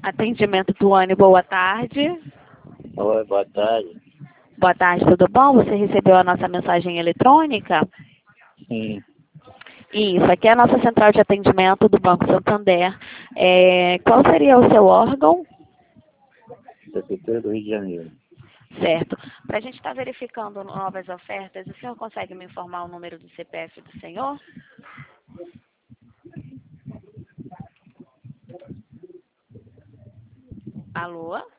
Atendimento do Anne, boa tarde. Oi, boa tarde. Boa tarde, tudo bom? Você recebeu a nossa mensagem eletrônica? Sim, Isso, aqui é a nossa central de atendimento do Banco Santander. Qual seria o seu órgão? Prefeitura do Rio de Janeiro. Certo. Para a gente estar verificando novas ofertas, o senhor consegue me informar o número do CPF do senhor? Alô?